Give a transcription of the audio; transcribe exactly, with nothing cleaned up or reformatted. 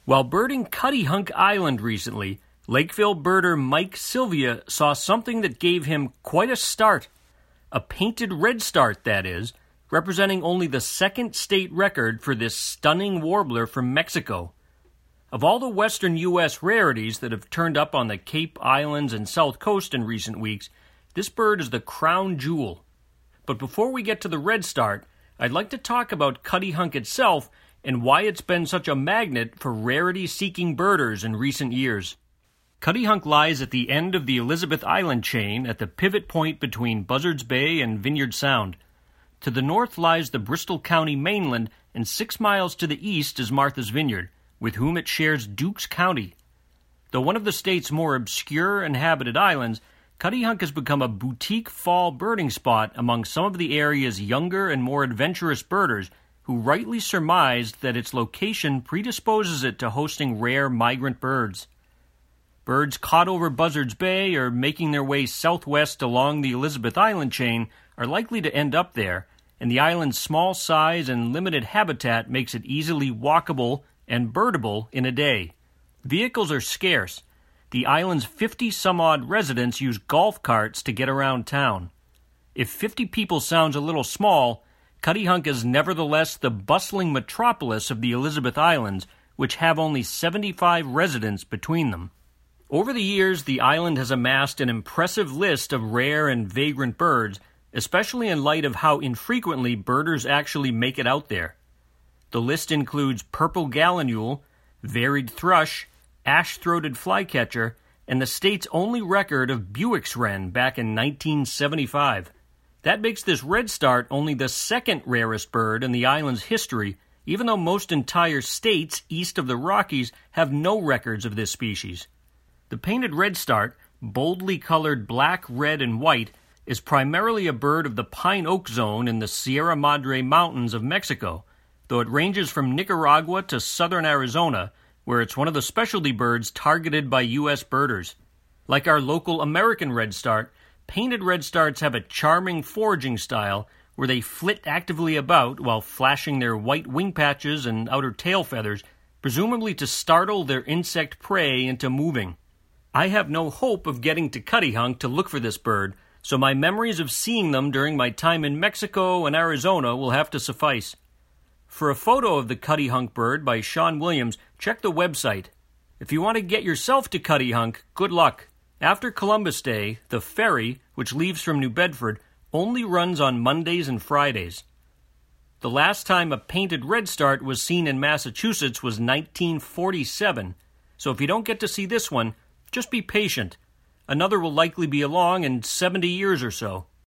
While birding Cuttyhunk Island recently, Lakeville birder Mike Sylvia saw something that gave him quite a start. A painted redstart, that is, representing only the second state record for this stunning warbler from Mexico. Of all the western U S rarities that have turned up on the Cape Islands and South Coast in recent weeks, this bird is the crown jewel. But before we get to the redstart, I'd like to talk about Cuttyhunk itself and why it's been such a magnet for rarity-seeking birders in recent years. Cuttyhunk lies at the end of the Elizabeth Island chain at the pivot point between Buzzards Bay and Vineyard Sound. To the north lies the Bristol County mainland, and six miles to the east is Martha's Vineyard, with whom it shares Dukes County. Though one of the state's more obscure inhabited islands, Cuttyhunk has become a boutique fall birding spot among some of the area's younger and more adventurous birders who rightly surmised that its location predisposes it to hosting rare migrant birds. Birds caught over Buzzards Bay or making their way southwest along the Elizabeth Island chain are likely to end up there, and the island's small size and limited habitat makes it easily walkable and birdable in a day. Vehicles are scarce. The island's fifty-some-odd residents use golf carts to get around town. If fifty people sounds a little small, Cuttyhunk is nevertheless the bustling metropolis of the Elizabeth Islands, which have only seventy-five residents between them. Over the years, the island has amassed an impressive list of rare and vagrant birds, especially in light of how infrequently birders actually make it out there. The list includes purple gallinule, varied thrush, ash-throated flycatcher, and the state's only record of Buick's wren back in nineteen seventy-five. That makes this redstart only the second rarest bird in the island's history, even though most entire states east of the Rockies have no records of this species. The painted redstart, boldly colored black, red, and white, is primarily a bird of the pine oak zone in the Sierra Madre Mountains of Mexico, though it ranges from Nicaragua to southern Arizona, where it's one of the specialty birds targeted by U S birders. Like our local American redstart, painted redstarts have a charming foraging style where they flit actively about while flashing their white wing patches and outer tail feathers, presumably to startle their insect prey into moving. I have no hope of getting to Cuttyhunk to look for this bird, so my memories of seeing them during my time in Mexico and Arizona will have to suffice. For a photo of the Cuttyhunk bird by Sean Williams, check the website. If you want to get yourself to Cuttyhunk, good luck. After Columbus Day, the ferry, which leaves from New Bedford, only runs on Mondays and Fridays. The last time a painted redstart was seen in Massachusetts was nineteen forty-seven, so if you don't get to see this one, just be patient. Another will likely be along in seventy years or so.